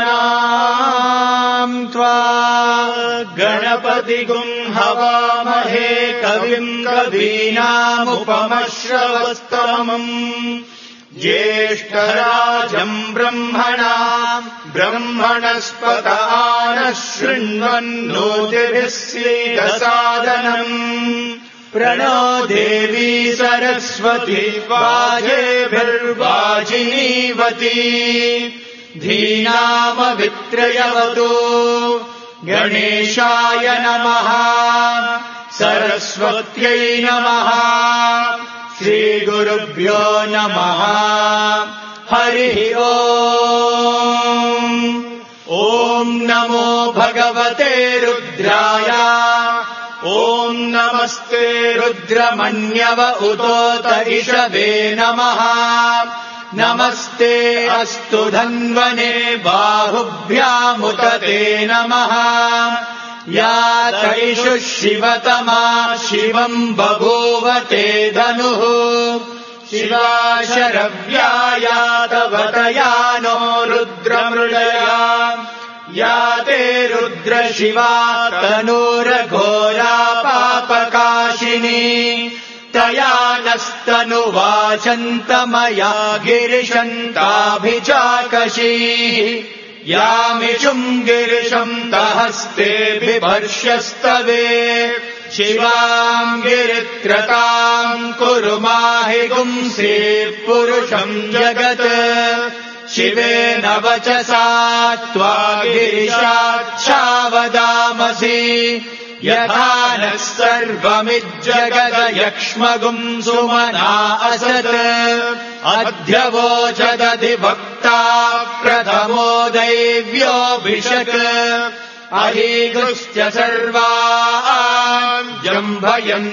गणानाम् त्वा गणपतिगुम् हवामहे कविम् कवीनामुपमश्रवस्तमम् ज्येष्ठराजम् ब्रह्मणस्पत नः शृण्वन्नोतिभिः सीदसादनम् प्रणो देवी सरस्वती वाजेभिर्वाजिनीवती धीनामवित्रयवतु गणेशाय नमः सरस्वत्यै नमः श्रीगुरुभ्यो नमः हरिः ओम् ॐ नमो भगवते रुद्राय ॐ नमस्ते रुद्रमन्यव उतोत इषवे नमः नमस्ते अस्तु धन्वने बाहुभ्यामुत ते नमः या तैषु शिवतमा शिवम् बभूव ते धनुः शिवा शरव्या तवतया नो रुद्रमृळया या ते रुद्रशिवा तनूरघोरा पापकाशिनी तया नस्तनुवाचन्तमया गिरिशन्ताभिचाकशीः यामिषुम् गिरिशम् तहस्ते बिभर्ष्यस्तवे शिवाम् गिरित्रताम् कुरु माहि गुंसे पुरुषम् जगत् शिवेन वचसा त्वा गिरिशाच्छावदामसि यथा नः सर्वमिज्जगदयक्ष्मगुम् सुमना असत् अध्यवोचदधिभक्ता प्रथमो दैव्योऽभिषक् अहीगुश्च सर्वान् जम्भयन्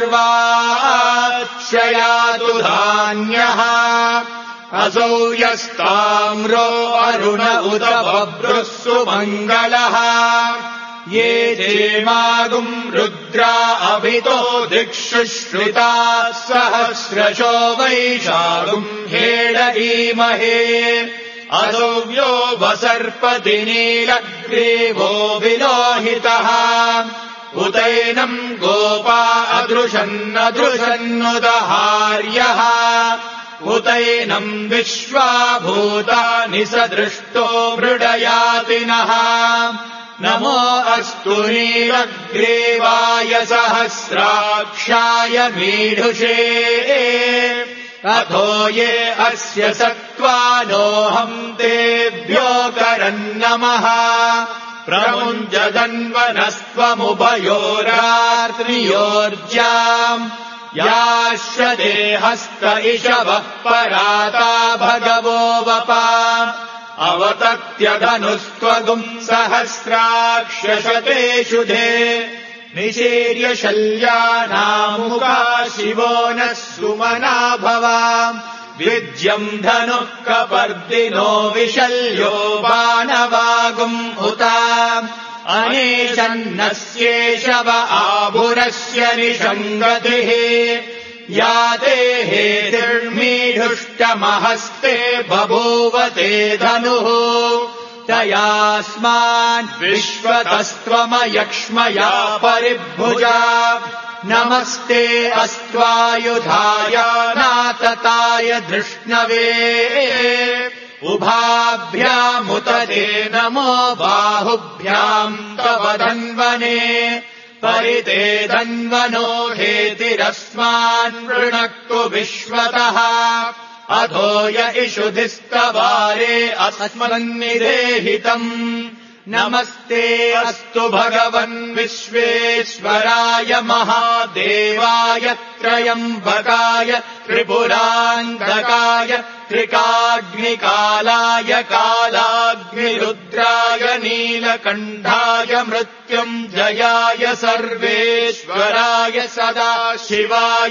सर्वाक्षयातु धान्यः असौ यस्ताम्रो अरुण उत बभ्रुः सुमङ्गलः ये जेमागुम् रुद्रा अभितो दिक्षु श्रुताः सहस्रशो वैशागुम् हेडीमहे असौव्यो वसर्पति नीलग्रीवो विलोहितः उतैनम् गोपा अदृशन्नदृशन्नुदहार्यः उतैनम् विश्वाभूतानि सदृष्टो मृडयातिनः नमो अस्तु नीलग्रीवाय सहस्राक्षाय मीढुषे अथो ये अस्य सत्त्वानोऽहम् तेभ्यो करन्नमः प्रमुञ्जदन्वनस्त्वमुभयोरात्रियोर्जाम् याश्रदे हस्त इषवः पराता भगवो वपा अवतत्यधनुस्त्वगुम् सहस्राक्षशतेषु धे निशीर्य शल्यानामुका शिवो नः सुमना भवा विज्यम् धनुः कपर्दिनो विशल्यो बाणवागुम् उता अनेशन्नस्येषव आभुरस्य निषङ्गतिः या ते हेतिर्मीढुष्टमहस्ते बभूव ते धनुः तयास्मान् विश्वतस्त्वमयक्ष्मया परिभुजा नमस्ते अस्त्वायुधाय नातताय धृष्णवे उभाभ्यामुत ते नमो बाहुभ्याम् तव धन्वने परिते धन्वनो हेतिरस्मान् वृणक्तु विश्वतः अथो य इषुधिस्तवारे अस्मन्निदेहितम् नमस्ते अस्तु भगवन् विश्वेश्वराय महादेवाय त्रयम्बकाय त्रिपुरान्तकाय त्रिकाग्निकालाय कालाग्निरुद्राय नीलकण्ठाय मृत्युञ्जयाय सर्वेश्वराय सदाशिवाय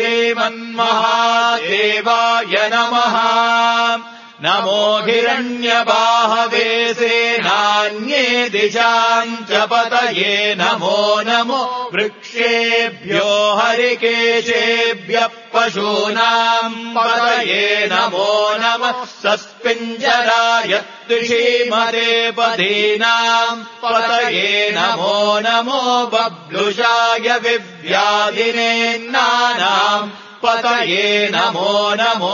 श्रीमन्महादेवाय नमः नमो हिरण्यबाहवे सेनान्ये दिशाम् च पतये नमो नमो वृक्षेभ्यो हरिकेशेभ्यः पशूनाम् पतये नमो नमः सस्पिञ्जराय द्विषीमते पदीनाम् पतये नमो नमो बब्लुषाय विव्याधिनेन्नानाम् पतये नमो नमो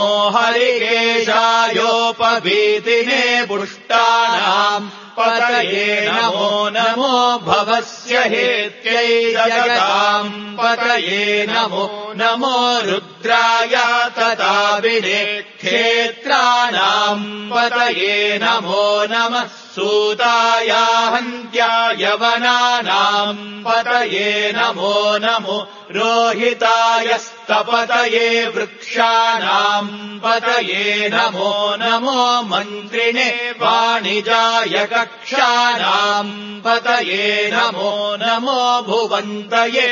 हरिकेशायोपवीतिने पुष्टानाम् पतये नमो नमो भवस्य हेत्यै जगताम् पतये नमो नमो रुद्राय तताविने क्षेत्राणाम् पतये नमो नमः सूताय हन्त्याय वनानाम् पतये नमो नमो रोहिताय स्तपतये वृक्षाणाम् पतये नमो नमो मन्त्रिणे वाणिजाय कक्षाणाम् पतये नमो नमो भुवन्तये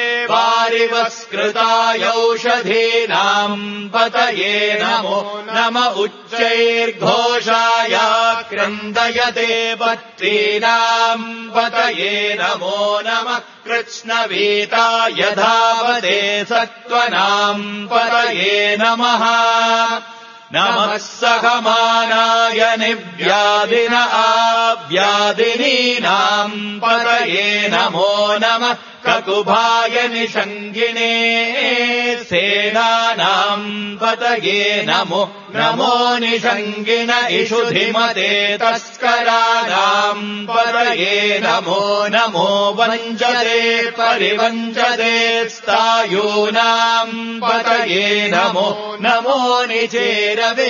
वारिवस्कृतायौषधीनाम् पतये नमो नम उच्चैर्घोषाय क्रन्दयते पत्रीणाम् पतये नमो नमः कृष्णवीताय धावते सत्त्वनाम् पतये नमः नमः सहमानाय निव्याधिन आव्याधिनीनाम् पतये नमो नमः ककुभाय निषङ्गिणे सेनानाम् पतये नमो नमो निषङ्गिन इषुधिमते तस्कराणाम् पतये नमो नमो वञ्चते परिवञ्चते स्थायूनाम् पतये नमो नमो निचेरवे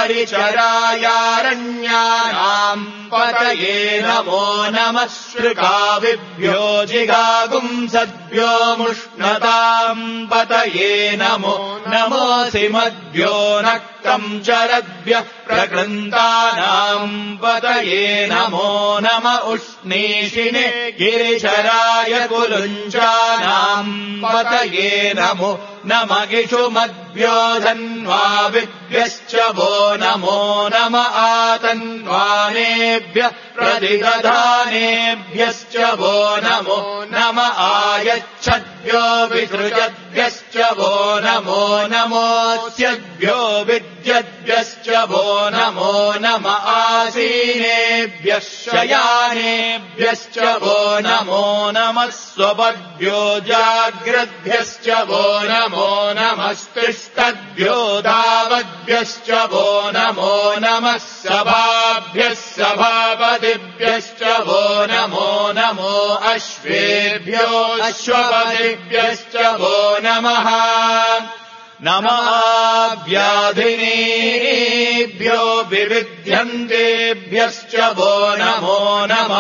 परिचरायारण्यानाम् पतये नमो नमः श्रुकाविभ्यो जिगागुंसद्भ्यो मुष्णताम् पतये नमो नमोऽसिमद्भ्यो नक्तम् चरद्भ्यः प्रकृन्तानाम् पतये नमो नम उष्णीषिणे गिरिशराय कुलुञ्चानाम् पतये नमो नमगिषुमद्भ्यो धन्वाविभ्यश्च वो नमो नम आतन्वानेभ्यः प्रतिदधानेभ्यश्च वो नमो नम आयच्छद्भ्यो विसृजद्भ्यश्च वो नमो नमोऽस्यद्भ्यो विद्यद्भ्यश्च वो नमो नम आसीनेभ्यः शयानेभ्यश्च वो नमो नमः स्वपद्भ्यो जाग्रद्भ्यश्च वो नमो नमस्तिष्ठद्भ्यो धावद्भ्यश्च वो नमो नमः सभाभ्यः सभापतिभ्यश्च वो नमो नमो अश्वेभ्यो अश्वपतिभ्यश्च वो नमः नमाव्याधिनीभ्यो विविध्यन्तेभ्यश्च वो नमो नम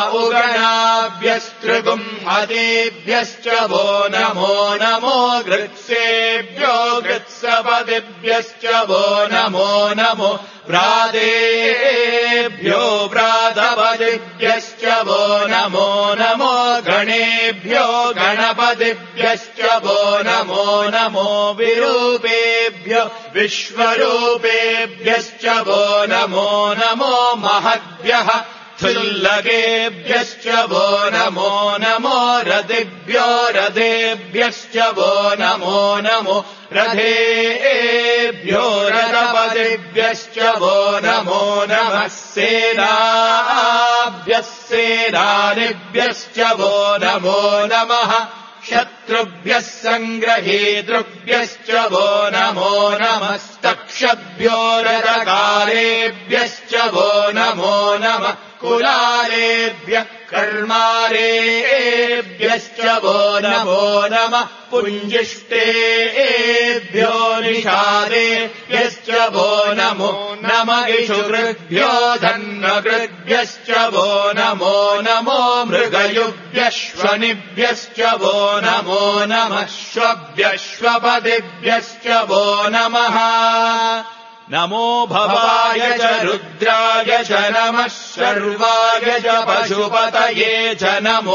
उगणाभ्यस्त्रिगुंहतेभ्यश्च वो नमो नमो गृत्सेभ्यो गृत्सपतिभ्यश्च वो नमो नमो व्रातेभ्यो व्रातपतिभ्यश्च वो नमो नमो गणेभ्यो गणपतिभ्यश्च वो नमो नमो विरूपेभ्यो विश्वरूपेभ्यश्च वो नमो नमो महद्भ्यः थुल्लकेभ्यश्च वो नमो नमो रथेभ्यो रथेभ्यश्च वो नमो नमो रथेभ्यो रथपतिभ्यश्च वो नमो नमः सेनाभ्यः सेनानिभ्यश्च वो नमो नमः शत्रुभ्यः सङ्ग्रहेतृभ्यश्च वो नमो नमस्तक्षभ्यो रथकारेभ्यश्च वो नमो नमः कुलालेभ्यः कर्मारेभ्यश्च वो नमो नमः पुञ्जिष्टेभ्यो निषादेभ्यश्च वो नमो नम इषुकृभ्यो धन्वकृभ्यश्च वो नमो नमो मृगयुभ्यश्वनिभ्यश्च वो नमो नमः श्वभ्यश्वपतिभ्यश्च वो नमः नमो भवाय च रुद्राय च नमः शर्वाय च पशुपतये च नमो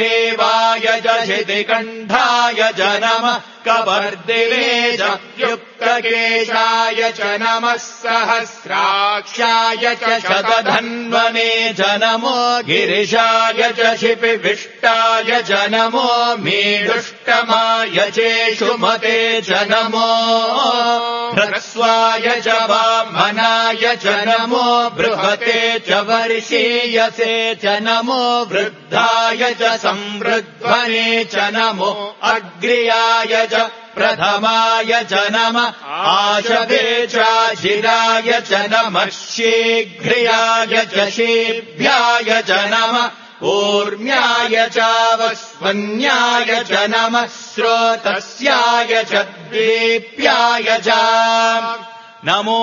नीलग्रीवाय च शितिकण्ठाय च नमः कपर्दिवे च गुप्तकेशाय च नमः सहस्राक्षाय च शतधन्वने च नमो गिरिशाय च शिपिविष्टाय च नमो मीडुष्टमाय चेषुमते च नमो ह्रस्वाय च वामनाय च नमो बृहते च वर्षीयसे च नमो वृद्धाय च संवृद्ध्वने च नमो अग्र्याय च प्रथमाय च नमः आशवे चाशिराय च नमः शीघ्र्याय च शीभ्याय च नमः ऊर्म्याय चावस्वन्याय च नमः स्रोतस्याय च दीप्याय च नमो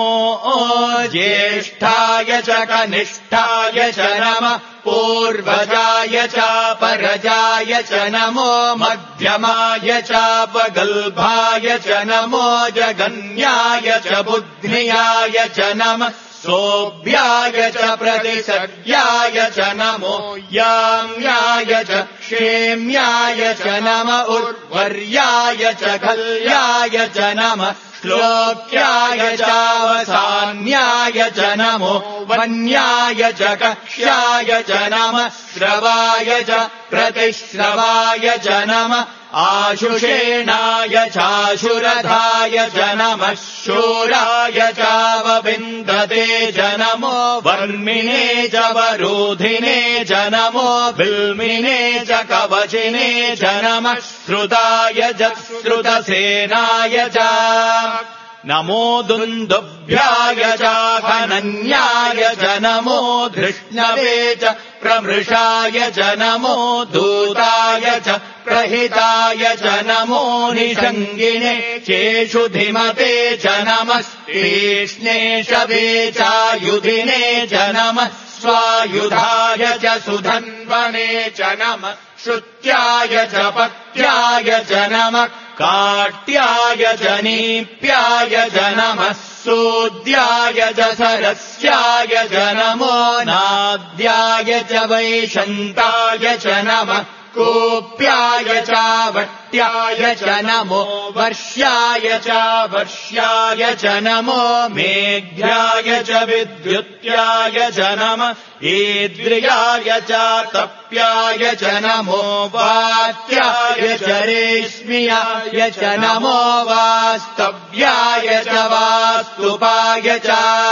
ज्येष्ठाय च कनिष्ठाय च नमः पूर्वजाय चापरजाय च नमो मध्यमाय चापगल्भाय च नमो जगन्याय च बुद्ध्याय च नमः सोऽभ्याय च प्रतिसर्याय च नमो याम्याय च क्षेम्याय च नम उर्वर्याय च खल्याय च नमः श्लोक्याय चावसान्याय च नमो वन्याय च कक्ष्याय च नमः श्रवाय च प्रतिश्रवाय च नमः आशुषेणाय चाशुरथाय च नमः शूराय चावविन्दते च नमो वर्मिणे च वरोधिने च नमो बिल्मिने च कवचिने च नमः श्रुताय च श्रुतसेनाय च नमो दुन्दुभ्याय चाहनन्याय च नमो धृष्णवे च प्रमृषाय च नमो दूताय च प्रहिताय च नमो निषङ्गिणे चेषुधिमते च नमः तीक्ष्णे शवे चायुधिने च नमः स्वायुधाय च सुधन्वने च नमः श्रुत्याय च पत्याय च नमः काट्याय च नीप्याय च नमः सूद्याय च सरस्याय च नमो नाद्याय च वैशन्ताय च नमः कोप्याय चावट्याय च नमो वर्ष्याय चावर्ष्याय च नमो मेघ्याय च विद्युत्याय च नमः ईद्रियाय च तप्याय च नमो वात्याय च रेश्म्याय च नमो वास्तव्याय च वास्तुपाय च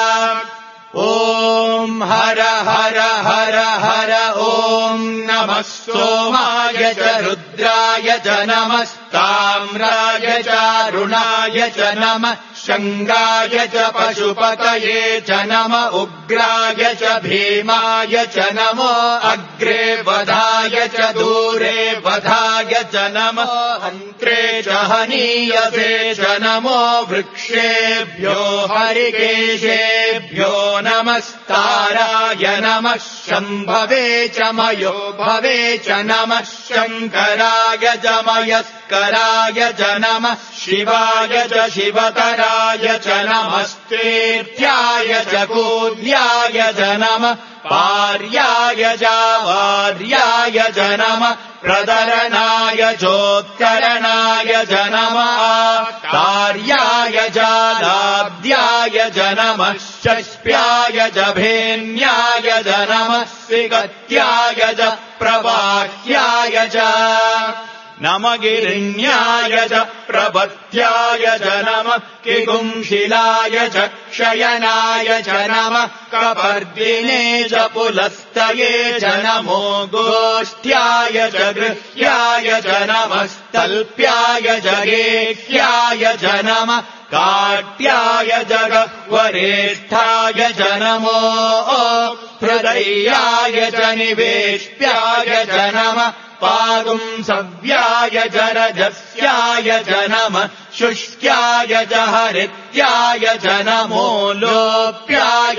ॐ हर हर हर हर ॐ नमः सोमाय च रुद्राय च नमस्ताम्राय चारुणाय च नमः शङ्गाय च पशुपतये च नम उग्राय च भीमाय च नमो अग्रे वधाय च दूरे वधाय च नमो हन्त्रे च हनीयसे च नमो वृक्षेभ्यो हरिकेशेभ्यो नमस्ताराय नमः शम्भवे च मयो भवे च नमः शङ्कराय च मयस्कराय च नमः शिवाय च शिवतराय च नमस्तेत्याय च कूल्याय च नमः पार्याय च वार्याय च नमः प्रदरणाय चोत्तरणाय च नमः कार्याय च लाभ्याय च नमः शस्प्याय च भेन्याय च नमः सिगत्याय च प्रवाह्याय च नमगिरिण्याय च प्रपथ्याय च नमः किगुंशिलाय च क्षयनाय च नमः कपर्दिने च पुलस्तये च नमो गोष्ठ्याय च गृह्याय च नमः तल्प्याय च गेह्याय च नमः काट्याय च गह्वरेष्ठाय च नमो हृदयाय च निवेष्ट्याय च नमः पागुंसव्याय च रजस्याय च नमः शुष्क्याय च हरित्याय च नमो लोप्याय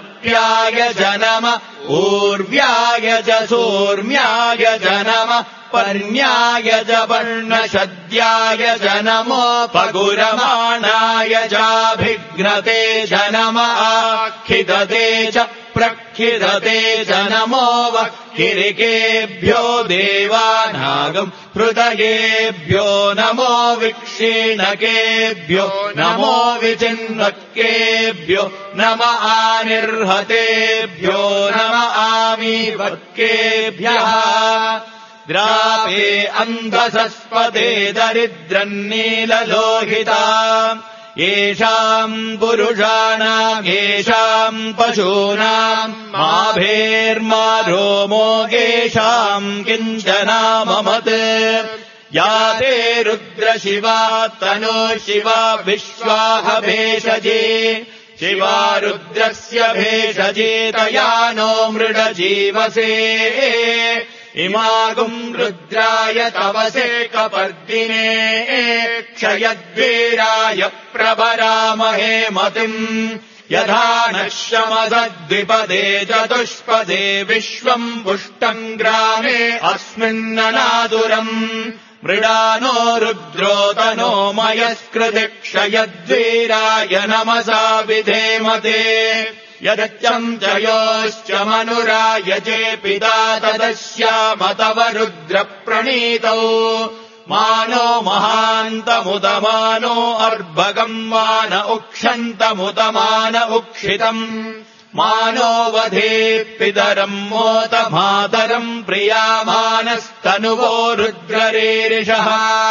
चोल्लप्याय च नमः ऊर्व्याय च सूर्म्याय च नमः पर्ण्याय च पर्णशद्याय च नमो पगुरमाणाय चाभिघ्नते च नम आखिदते च प्रखिदते च नमो वह्किरिकेभ्यो देवानागम् हृदयेभ्यो नमो विक्षीणकेभ्यो नमो विचिन्वक्केभ्यो नम आनिर्हतेभ्यो नम आमीवक्केभ्यः द्रापे अन्धसस्पदे दरिद्रन्नीललोहिता येषाम् पुरुषाणाम् येषाम् पशूनाम् माभेर्मा रोमो येषाम् किञ्चनाममत् या ते रुद्रशिवा तनो शिवा विश्वाह भेषजे शिवा रुद्रस्य भेषजे तया नो मृडजीवसे इमागुम् रुद्राय तवसे कपर्दिने क्षयद्वीराय प्रभरामहे मतिम् यथा नः शमसद्विपदे चतुष्पदे विश्वम् पुष्टम् ग्रामे अस्मिन्ननादुरम् मृडानो रुद्रोतनो मयस्कृति क्षयद्वीराय नमसा विधेमते यदच्यम् च योश्च मनुरायजे पिता तदस्यामतव रुद्रप्रणीतौ मानो महान्तमुदमानो अर्भगम् मान उक्षन्तमुदमान उक्षितम् मानो वधे पितरम् मोत मातरम् प्रियामानस्तनुवो रुद्ररेरिषः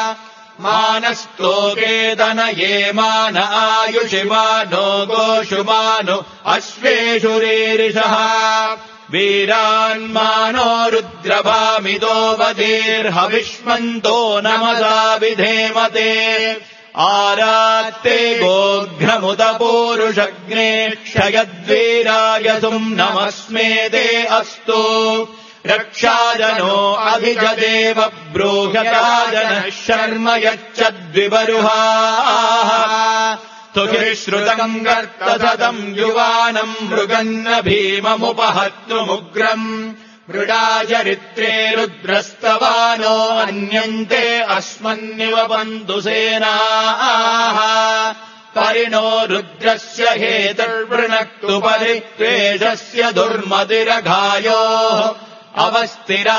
मानस्तोकेतनये मान आयुषि मानो गोषु मानो अश्वेषु रेरिषः वीरान्मानो रुद्रभामितो वधेर्हविष्मन्तो नमसा विधेमते आरात्ते गोघ्नमुत पूरुषग्ने क्षयद्वीराय सुम्नमस्मेते अस्तु रक्षाजनो अधिजदेव ब्रूह्यताजनः शर्म यच्छद्विबरुहाः तुहिश्रुतम् गर्तसतम् युवानम् मृगन्न भीममुपहत्तुमुग्रम् मृडाचरित्रे रुद्रस्तवानो अन्यन्ते अस्मन्निवपन्तु सेनाः परिणो रुद्रस्य हेतुर्वृणक्तु परित्वेषस्य दुर्मतिरघायोः अवस्थिरा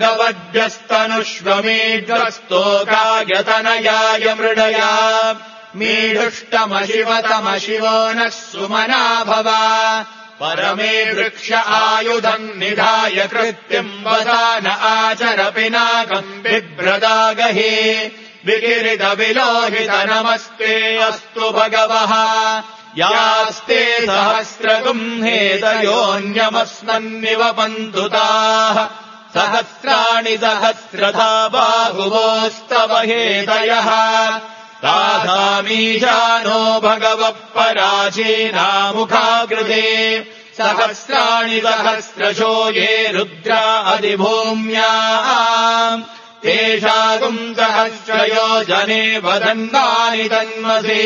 मघवद्भ्यस्तनुष्वमीढ्वस्तोकायतनयाय मृडया मीढुष्टमशिवतमशिवो नः सुमना भव परमे वृक्ष आयुधम् निधाय कृत्यम् वदान आचर पिनाकम् बिभ्रदागहि विकिरितविलोहित नमस्ते अस्तु भगवः यास्ते सहस्रगुम्हेतयोऽन्यमस्मन्निवपन्तु ताः सहस्राणि सहस्रधा बाहुवोस्तव हेतयः तासामीशानो भगवः पराचीनामुखाकृते सहस्राणि सहस्रशो ये रुद्रा अधिभूम्याम् तेषागुम् सहस्रयोजने वदन्तानि तन्मसे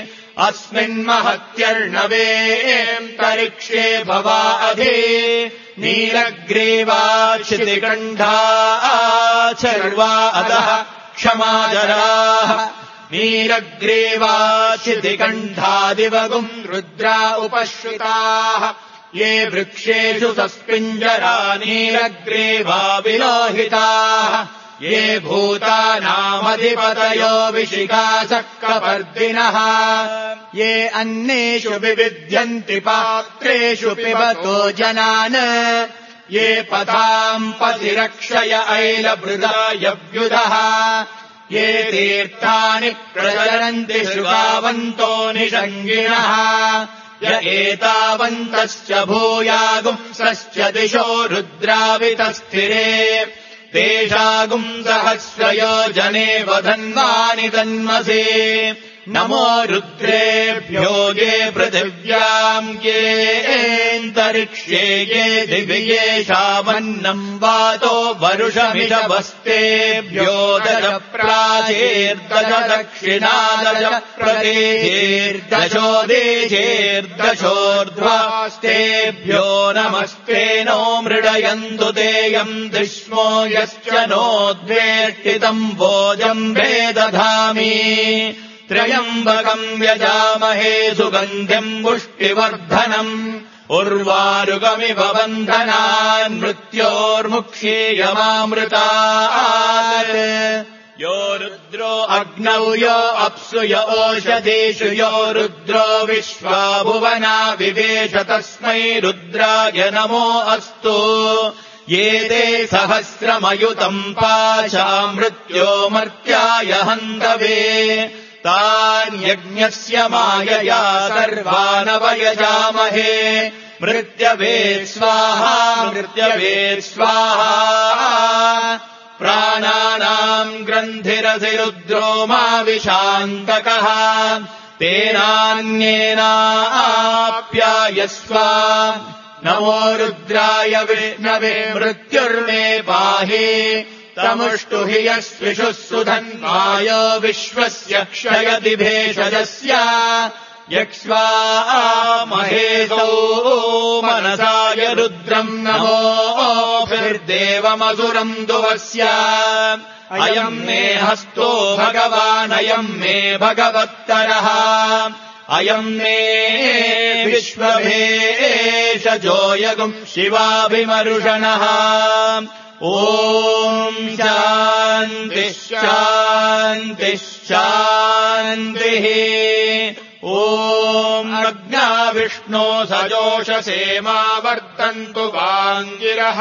अस्मिन्महत्यर्णवेऽन्तरिक्षे भवा अधि नीलग्रीवाच्छितिकण्ठा चर्वा अधः क्षमाजराः नीलग्रीवाच्छितिकण्ठादिवगुम् रुद्रा उपश्रुताः ये वृक्षेषु सस्पिञ्जरा नीलग्रीवा विलोहिताः ये भूतानामधिपतयो विशिखासक्कपर्दिनः ये अन्नेषु विविध्यन्ति पात्रेषु पिबतो जनान् ये पथाम् पतिरक्षय ऐलभृदायव्युधः ये तीर्थानि प्रचरन्ति शुभावन्तो निषङ्गिणः य एतावन्तश्च भूयागुंसश्च दिशो रुद्रावितस्थिरे तेषागुम् सहस्रयोजने वधन्वानि तन्मसे नमो रुद्रेभ्यो ये पृथिव्याम् येऽन्तरिक्ष्ये ये दिवि येषामन्नम् वातो वरुषमिषवस्तेभ्यो दश प्राचीर्दश दक्षिणादश प्रदेशेर्दशो देशेर्दशोर्ध्वास्तेभ्यो नमस्ते नो मृडयन्तु तेयम् दृश्मो यश्च नोद्वेष्टितम् भोजम् वेदधामि त्र्यम्बकम् यजामहे सुगन्धिम् पुष्टिवर्धनम् उर्वारुकमिव बन्धनान् मृत्योर्मुक्षीयमामृतात् यो रुद्रो अग्नौ यो अप्सु य ओषधीषु यो रुद्रो विश्वा भुवना विवेश तस्मै रुद्राय नमो अस्तु ये ते सहस्रमयुतम् पाशा मृत्यो मर्त्याय हन्तवे तान्यज्ञस्य मायया सर्वानवयजामहे मृत्यवे स्वाहा मृत्यवे स्वाहा प्राणानाम् ग्रन्थिरसिरुद्रो मा विशान्तकः तेनान्येनाप्यायस्व नमो रुद्राय विष्णवे मृत्युर्मे पाहि तमुष्टु हि यस्विषुः सुधन्वाय विश्वस्य क्षयति भेषजस्य यक्ष्वा महेशौ मनसाय रुद्रम् नमोऽभिर्देवमसुरम् दुवस्य अयम् मे हस्तो भगवानयम् मे भगवत्तरः अयम् मे विश्वभेषजो यगुम् शिवाभिमरुषणः ॐ शान्तिः शान्तिः शान्तिः ॐ अग्ना विष्णो सजोषसेमावर्तन्तु वाङ्गिरः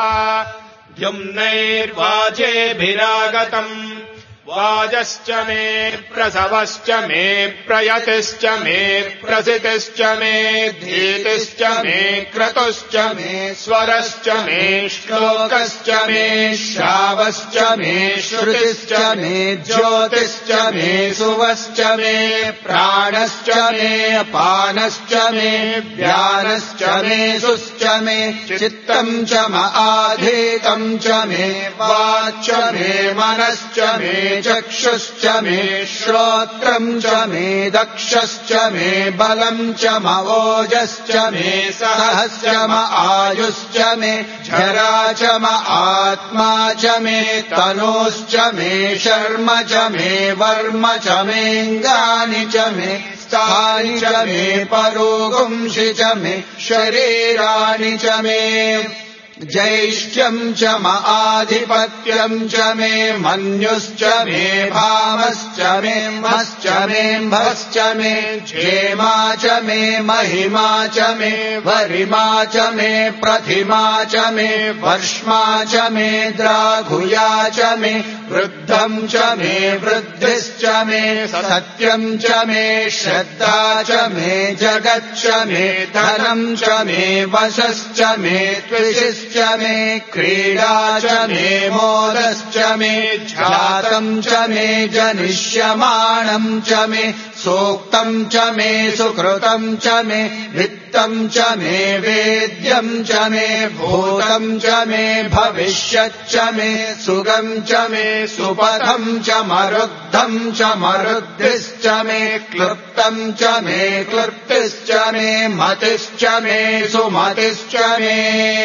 द्युम्नैर्वाचेभिरागतम् वाजश्च मे प्रसवश्च मे प्रयतिश्च मे प्रसितिश्च मे धीतिश्च मे क्रतुश्च मे स्वरश्च मे श्लोकश्च मे श्रावश्च मे श्रुतिश्च मे ज्योतिश्च मे सुवश्च मे प्राणश्च मे अपानश्च मे व्यानश्च मे सुश्च मे चित्तम् च आधीतम् च मे वाच्च मे मनश्च मे चक्षुश्च मे श्रोत्रम् च मे दक्षश्च मे बलम् च ओजश्च मे सहश्च आयुश्च मे जरा च आत्मा च मे तनोश्च मे शर्म च मे वर्म च मेऽङ्गानि च मे स्थानि च मे परोगुंषि च मे शरीराणि च मे जैष्ठ्यम् च आधिपत्यम् च मे मन्युश्च मे भामश्च मे मश्च मे भश्च मे क्षेमा च मे महिमा च मे वरिमा च मे प्रतिमा च मे वर्ष्मा च मे द्राघुया च मे वृद्धम् च मे वृद्धिश्च मे सत्यम् च मे श्रद्धा च मे जगच्च मे धनम् च मे वशश्च मे त्विषिश्च मे क्रीडा च मे मोदश्च मे जातम् च मे जनिष्यमाणम् च मे सूक्तम् च मे सुकृतम् च मे वित्तम् च मे वेद्यम् च मे भूतम् च मे भविष्यच्च मे सुगम् च मे सुपथम् च मरुद्धम् च मरुद्धिश्च मे क्लृप्तम् च मे क्लृप्तिश्च मे मतिश्च मे सुमतिश्च मे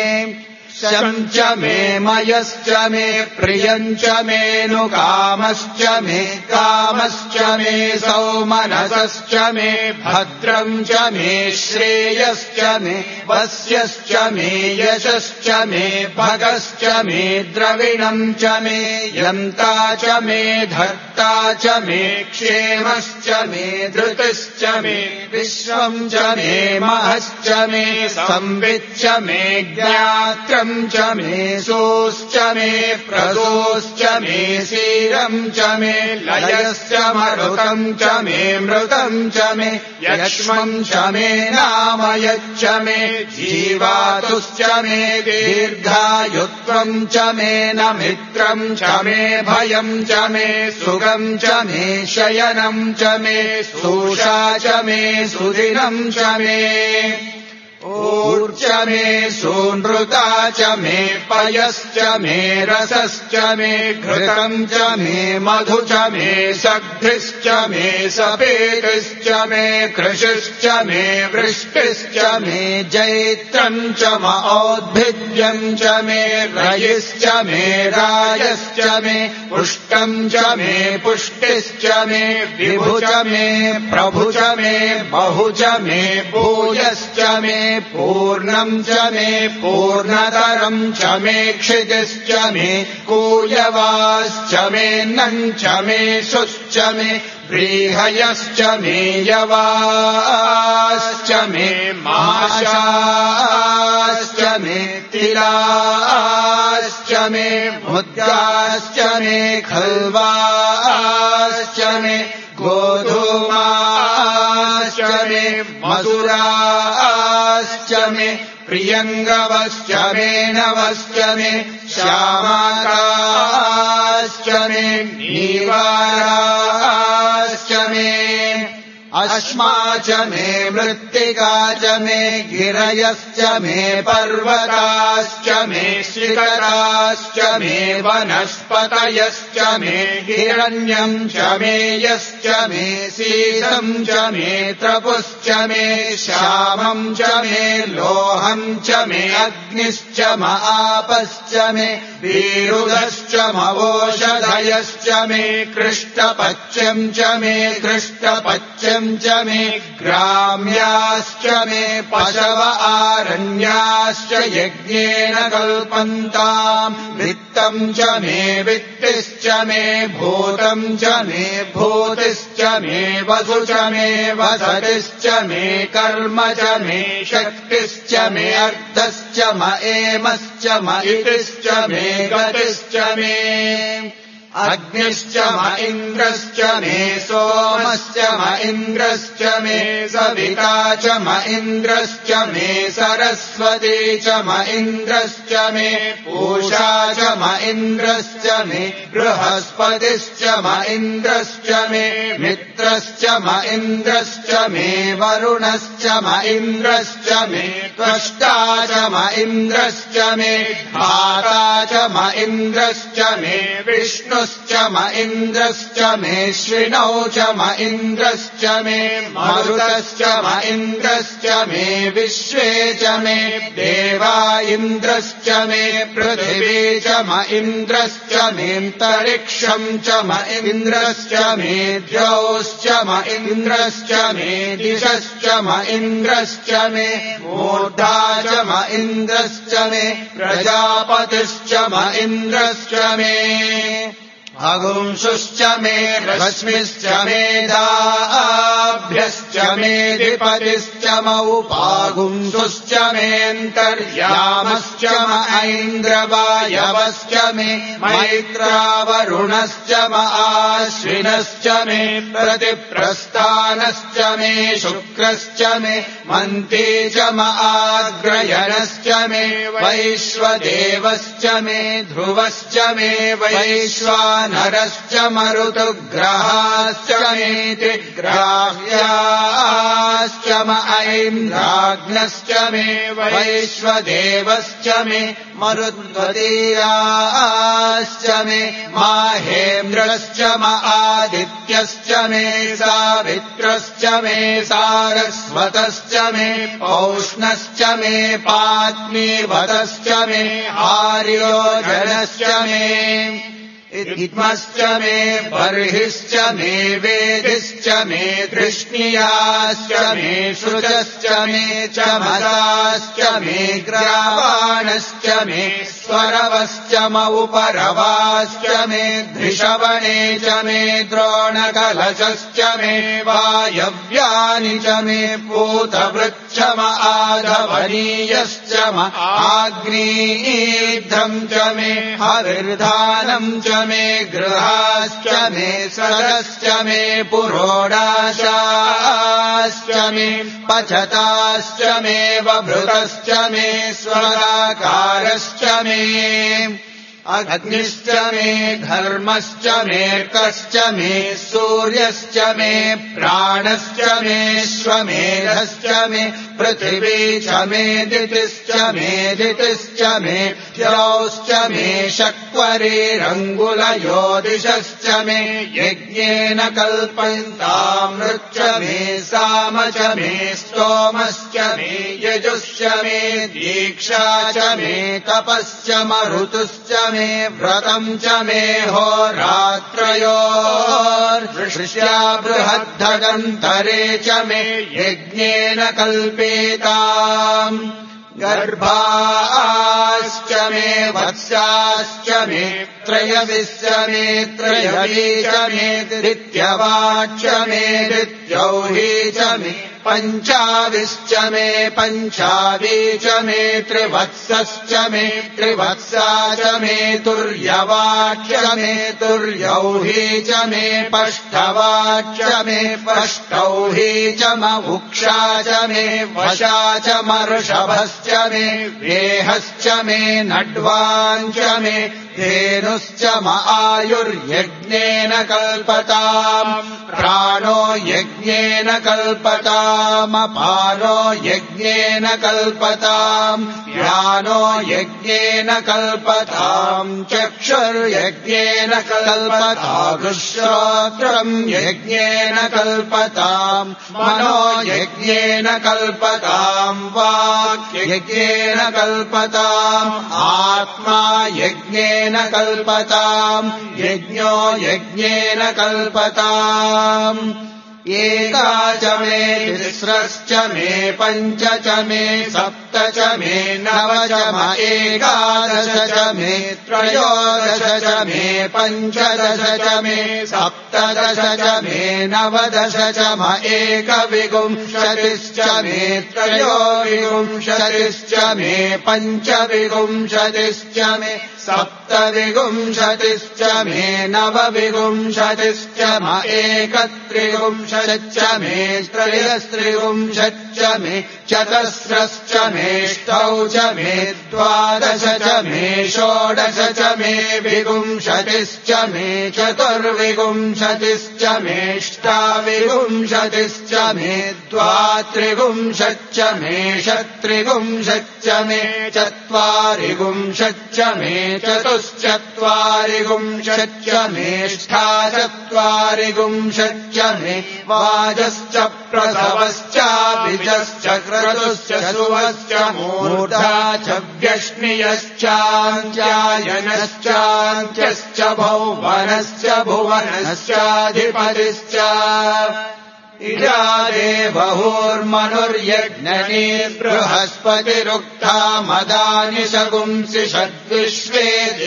शम् च मे मयश्च मे प्रियम् च मेऽनुकामश्च मे कामश्च मे सौमनसश्च मे भद्रम् च मे श्रेयश्च मे वस्यश्च मे यशश्च मे भगश्च मे द्रविणम् च मे यन्ता च मे धर्ता च मे क्षेमश्च मे धृतिश्च मे विश्वम् च मे महश्च मे संविच्च मे ज्ञात्रम् च मे सोश्च मे प्रसोश्च मे सीरम् च मे लयश्च मरुतम् च मे मृतम् च मे यक्ष्मम् च मे नामयच्च मे जीवातुश्च मे दीर्घायुत्वम् च मे न मित्रम् च मे भयम् च मे सुगम् च मे शयनम् च मे सूषा च मे सुदिनम् च मे ऊर्च मे सूनृता च मे पयश्च मे रसश्च मे घृतम् च मे मधु च मे सग्धिश्च मे सपेतिश्च मे कृषिश्च मे वृष्टिश्च मे जैत्रम् च औद्भिद्यम् च मे रयिश्च मे रायश्च मे पुष्टम् च मे पुष्टिश्च मे विभु च मे प्रभु च मे बहु च मे भूयश्च मे पूर्णम् च मे पूर्णतरम् च मे क्षितिश्च मे कूयवाश्च मे नम् च मे शुश्च मे व्रीहयश्च मे यवाश्च मे माशाश्च मे तिलाश्च मे मुद्गाश्च मे खल्वाश्च मे गोधूमाश्च मे मधुराश्च मे प्रियङ्गवश्च मे नवश्च मे श्यामाकाश्च मे नीवाराश्च मे अश्मा च मे मृत्तिका च मे गिरयश्च मे पर्वताश्च मे शिखराश्च मे वनस्पतयश्च मे हिरण्यम् च मे यश्च मे सीसम् च मे तपुश्च मे श्यामम् च मे लोहम् च मे अग्निश्च आपश्च मे वीरुदश्च मवोषधयश्च मे कृष्टपच्यम् च मे कृष्टपच्यम् च मे ग्राम्याश्च मे पशव आरण्याश्च यज्ञेन कल्पन्ताम् वित्तम् च मे वित्तिश्च मे भूतम् च मे भूतिश्च मे वसु च मे वसतिश्च मे कर्म च मे शक्तिश्च मे अर्थश्च म एमश्च म इतिश्च मे गतिश्च मे अग्निश्च म इन्द्रश्च मे सोमश्च म इन्द्रश्च मे सविता च म इन्द्रश्च मे सरस्वती च म इन्द्रश्च मे पूषा च म इन्द्रश्च मे बृहस्पतिश्च म इन्द्रश्च मे मित्रश्च म इन्द्रश्च मे वरुणश्च म इन्द्रश्च मे त्वष्टा च म इन्द्रश्च मे धाता च म इन्द्रश्च मे विष्णु च म इन्द्रश्च मे श्विनौ च म इन्द्रश्च मे मरुतश्च म इन्द्रश्च मे विश्वे च मे देवा इन्द्रश्च मे पृथिवी च म इन्द्रश्च मेऽन्तरिक्षम् च म इन्द्रश्च मे द्यौश्च म इन्द्रश्च मे दिशश्च म इन्द्रश्च मे मूर्धा च म इन्द्रश्च मे प्रजापतिश्च म इन्द्रश्च मे अगुंसुश्च मे रश्मिश्च मेधाभ्यश्च मेधिपतिश्च मौपागुंसुश्च मेऽन्तर्यामश्च म ऐन्द्रवायवश्च मे मैत्रावरुणश्च म आश्विनश्च मे प्रतिप्रस्थानश्च मे शुक्रश्च मे मन्ती च म आग्रयणश्च मे वैश्वदेवश्च मे ध्रुवश्च मे वैश्वानरश्च मरुतुग्रहाश्च मेति ग्राह्याश्च म ऐन्द्राग्नश्च मे वैश्वदेवश्च मे मरुद्वतीयाश्च मे माहेन्द्रश्च म आदित्यश्च मे सावित्रश्च मे सारस्वतश्च मे पौष्णश्च मे पात्नीवतश्च मे आर्योजनश्च मे इद्मश्च मे बर्हिश्च मे वेदिश्च मे धृष्णियाश्च मे श्रुतश्च मे चमसाश्च मे ग्रावाणश्च मे स्वरवश्च मौपरवाश्च मे धृषवणे च मे द्रोणकलशश्च मे वायव्यानि च मे पूतवृक्षम आधवनीयश्च आग्नेयीर्धम् च मे हविर्धानम् च मे गृहाश्च मे सदश्च मे पुरोडाशाश्च मे पचताश्च मे वभृतश्च मे स्वराकारश्च मे अग्निश्च मे घर्मश्च मेऽर्कश्च मे सूर्यश्च मे प्राणश्च मे श्वमेधश्च मे पृथिवी च मे दितिश्च मे दितिश्च मे द्यौश्च मे शक्वरेरङ्गुलयोदिशश्च मे यज्ञेन कल्पन्तामृच्च मे साम च मे स्तोमश्च मे यजुश्च मे दीक्षा च मे तपश्च मरुतुश्च मे व्रतम् च मे होरात्रयोर्वृष्ट्या बृहद्धगन्तरे च मे यज्ञेन कल्पेताम् गर्भाश्च मे वत्साश्च मे त्रयविश्च मे त्रयवी च मे दित्यवाच्च मे दित्यौही च मे पञ्चाविश्च मे पञ्चावी च मे त्रिवत्सश्च मे त्रिवत्सा च मे तुर्यवाच्च मे तुर्यौही च मे पष्ठवाच्च मे पष्टौही च मवुक्षा च मे वशा च मर्षभश्च मे वेहश्च मे नड्वाञ्च मे धेनुश्च आयुर्यज्ञेन कल्पताम् प्राणो यज्ञेन कल्पताम् अपानो यज्ञेन कल्पताम् व्यानो यज्ञेन कल्पताम् चक्षुर्यज्ञेन कल्पताम् श्रोत्रम् यज्ञेन कल्पताम् मनो यज्ञेन कल्पताम् वाक् यज्ञेन कल्पताम् आत्मा यज्ञेन कल्पताम् यज्ञो यज्ञेन कल्पताम् एका च मे तिस्रश्च मे पञ्च च मे सप्त च मे नव च म एकादश च मे त्रयोदश च मे पञ्चदश च मे सप्तदश च मे नवदश च म एकविंशतिश्च मे त्रयोविंशतिश्च मे पञ्चविंशतिश्च मे सप्तविंशतिश्च मे नवविंशतिश्च म एकत्रिंशच्च मे त्रयस्त्रिंशच्च मे चतस्रश्च मेष्टौ च मे द्वादश च मे षोडश च मे विंशतिश्च मे चतुर्विंशतिश्च मेष्टाविंशतिश्च मे द्वात्रिंशच्च मे षत्रिंशच्च मे चत्वारिंशच्च मे चतुश्चत्वारिंशच्च मेष्ठाचत्वारिंशच्च मे वाजश्च प्रसवश्चाभिजश्च क्रतुश्च सुवश्च मूर्धा च व्यश्नियश्चान्त्यायनश्चान्त्यश्च भौवनश्च भुवनश्चाधिपतिश्च इजा देवहुर्मनुर्यज्ञनी बृहस्पतिरुक्ता मदानि शगुंसि षद्विश्वे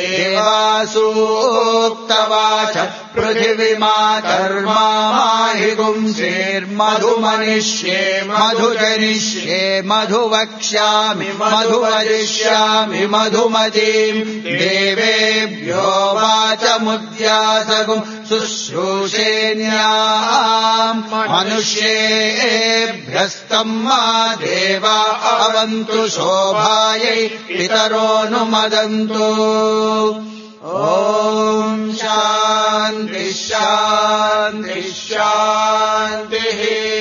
देवासूक्तवाच पृथिवीमातर्माहि गुंसेर्मधुमनिष्ये मधुजनिष्ये मधुवक्ष्यामि मधुवदिष्यामि मधुमतीम् देवेभ्यो वाचमुद्यासगुम् शुश्रूषेण्याम् मनुष्येभ्यस्तम् मा देवा अवन्तु शोभायै पितरोऽनुमदन्तु ॐ शान्ति शान्ति शान्तिः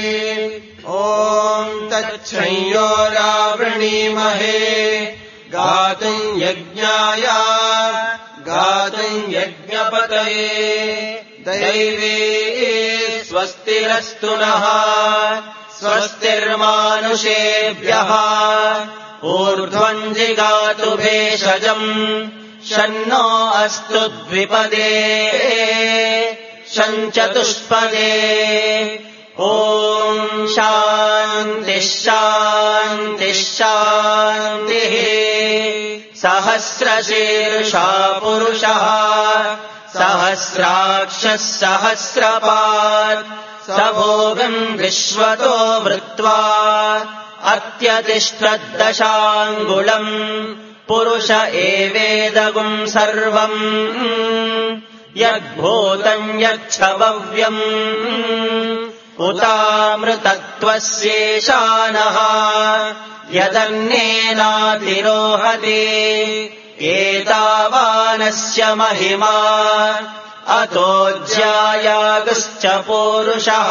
ॐ तच्छंयोरावृणीमहे गातुम् यज्ञाय गातुम् यज्ञपतये दैवे स्वस्तिरस्तु नः स्वस्तिर्मानुषेभ्यः ऊर्ध्वम् जिगातु भेषजम् शन्नो अस्तु द्विपदे शञ्चतुष्पदे ॐ शान्तिः शान्तिः शान्तिः सहस्रशीर्षा पुरुषः सहस्राक्षः सहस्रपात् स भोगम् विश्वतो वृत्वा अत्यतिष्ठद्दशाङ्गुलम् पुरुष एवेदगुम् सर्वम् यद्भूतम् यच्छवव्यम् उतामृतत्वस्येशानः यदन्येनातिरोहति एतावानस्य महिमा अतोऽज्यायागुश्च पूरुषः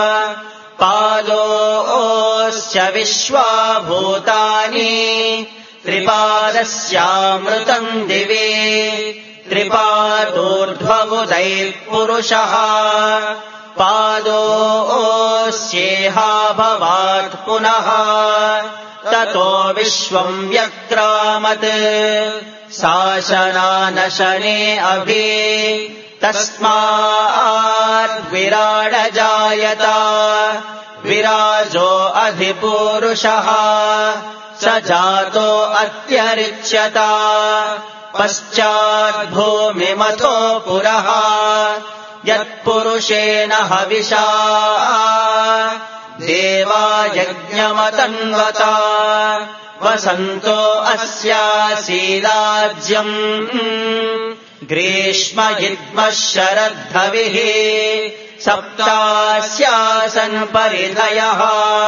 पादोऽस्य विश्वाभूतानि त्रिपादस्यामृतम् दिवे त्रिपादोर्ध्वबुधैः पुरुषः पादोऽस्येहाभवात् पुनः ततो विश्वम् व्यक्रामत् शासनानशने अभि तस्माद्विराडजायत विराजो अधिपूरुषः स जातो अत्यरिच्यत पश्चाद्भूमिमथो पुरः यत्पुरुषेण हविषा देवा यज्ञमतन्वता वसन्तो अस्यासीदाज्यम् ग्रीष्मयुग्मः शरद्धविः सप्तास्यासन् परिधयः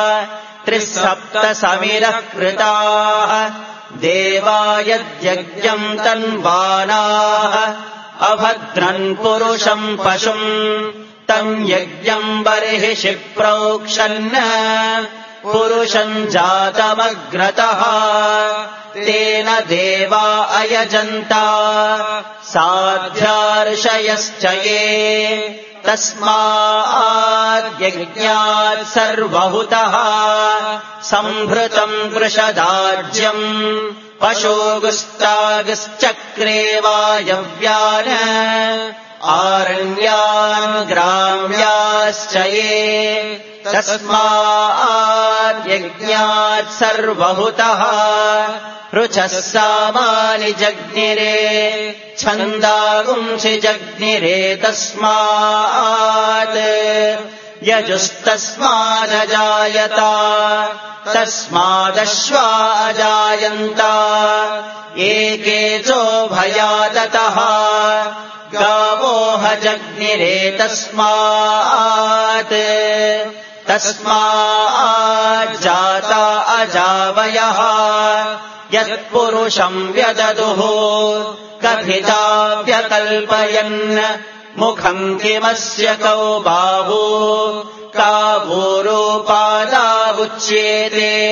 37 कृताः देवा यद्यज्ञम् तन्वानाः अभद्रन् पुरुषम् पशुम् तम् यज्ञम् बर्हिषि प्रोक्षन् पुरुषम् जातमग्रतः तेन देवा अयजन्ता साध्यार्षयश्च ये तस्माद्यज्ञात् सर्वहुतः सम्भृतम् वृषदाज्यम् पशोगुस्तागश्चक्रे वायव्यान् आरण्यान् ग्राम्याश्च ये तस्माद्यज्ञात् सर्वहुतः ऋचः सामानि जग्निरे छन्दागुंसि जग्निरे तस्मात् यजुस्तस्मादजायत तस्मादश्वा अजायन्त एकेचोभयादतः गावोह जग्निरे तस्मात् तस्माज्जाता अजावयः यत्पुरुषम् व्यददुः कथिता व्यकल्पयन् मुखम् किमस्य कौ बाहू कावूरूपादावुच्येते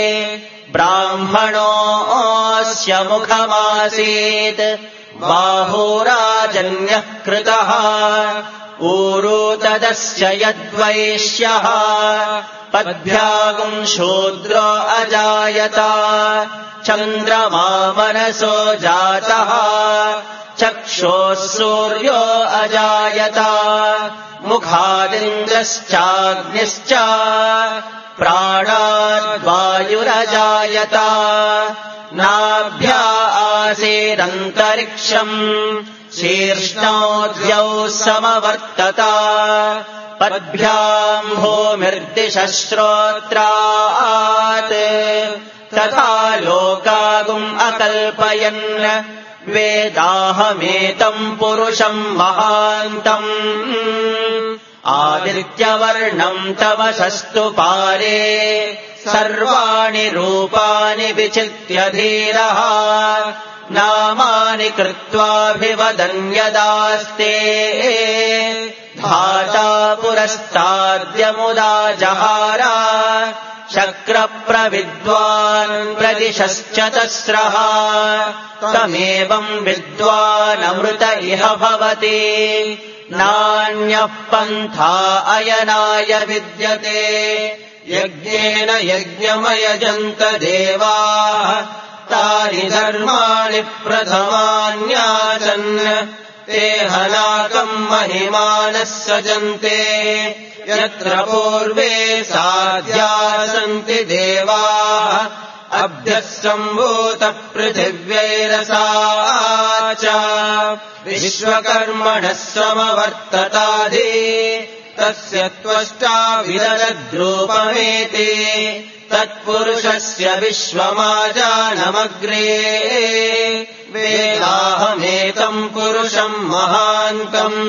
ब्राह्मणोऽस्य मुखमासीत् बाहुराजन्यः कृतः ऊरू तदस्य यद्वैश्यः पद्भ्यागुम् शूद्रो अजायत चन्द्रमा मनसो जातः चक्षोः सूर्यो अजायत मुखादिन्द्रश्चाग्निश्च प्राणाद्वायुरजायत नाभ्या आसीदन्तरिक्षम् शीर्ष्णोद्यौ समवर्तत पद्भ्याम् भूमिर्दिशः श्रोत्रात् तथा लोकागुम् अकल्पयन् वेदाहमेतम् पुरुषम् महान्तम् आदित्यवर्णम् तमसस्तु पारे सर्वाणि रूपाणि विचित्य धीरः नामानि कृत्वाभिवदन् यदास्ते धाता पुरस्ताद्यमुदा जहार शक्रप्रविद्वान् प्रदिशश्चतस्रः तमेवम् विद्वानमृत इह भवति नान्यः पन्था अयनाय विद्यते यज्ञेन यज्ञमयजन्त देवाः तानि धर्माणि प्रथमान्याचन् ते हनाकम् महिमानः सजन्ते यत्र पूर्वे साध्या सन्ति देवाः अभ्यः सम्भूतपृथिव्यैरसा च विश्वकर्मणः समवर्तताधि तस्य त्वष्टा विदधद्रूपमेति तत्पुरुषस्य विश्वमाजानमग्रे वेदाहमेतम् पुरुषम् महान्तम्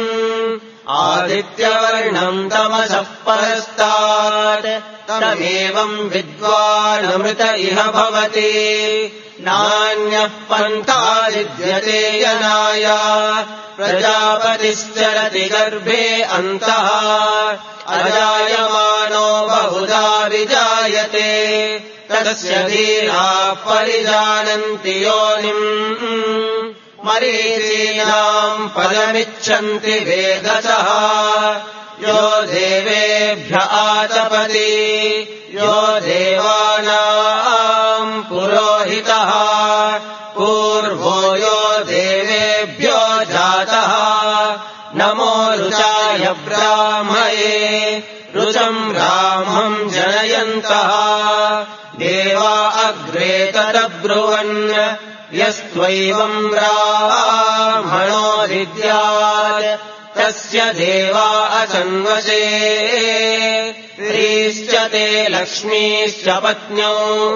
आदित्यवर्णम् तमसः परस्तात् तमेवम् विद्वानमृत इह भवति नान्यः पन्था विद्यते यनाय प्रजापतिश्चरति गर्भे अन्तः अजायमानो बहुधा विजायते तस्य धीराः परिजानन्ति योनिम् मरीचीनाम् पदमिच्छन्ति वेदसः यो देवेभ्य आतपति यो देवानाम् पुरोहितः पूर्वो यो देवेभ्यो जातः नमो रुचाय ब्राह्मये रुचम् ब्राह्मम् जनयन्तः देवा अग्रे तदब्रुवन् यस्त्वैवम् ब्राह्मणो विद्यात् तस्य देवा असन्वशे स्त्रीश्च ते लक्ष्मीश्च पत्न्यौ